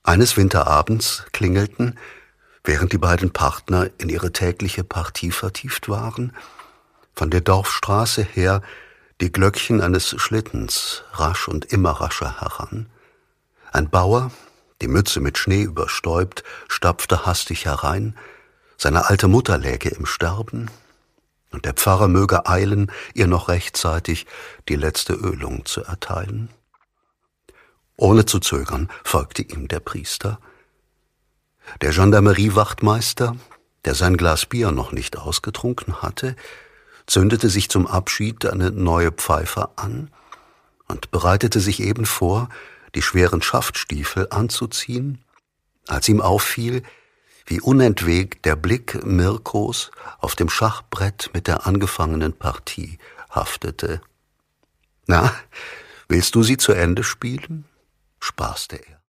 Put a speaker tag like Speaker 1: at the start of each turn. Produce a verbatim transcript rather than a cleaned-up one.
Speaker 1: Eines Winterabends klingelten, während die beiden Partner in ihre tägliche Partie vertieft waren, von der Dorfstraße her die Glöckchen eines Schlittens rasch und immer rascher heran. Ein Bauer, die Mütze mit Schnee überstäubt, stapfte hastig herein, seine alte Mutter läge im Sterben, und der Pfarrer möge eilen, ihr noch rechtzeitig die letzte Ölung zu erteilen. Ohne zu zögern folgte ihm der Priester. Der Gendarmeriewachtmeister, der sein Glas Bier noch nicht ausgetrunken hatte, zündete sich zum Abschied eine neue Pfeife an und bereitete sich eben vor, die schweren Schaftstiefel anzuziehen, als ihm auffiel, wie unentwegt der Blick Mirkos auf dem Schachbrett mit der angefangenen Partie haftete. »Na, willst du sie zu Ende spielen?« spaßte er.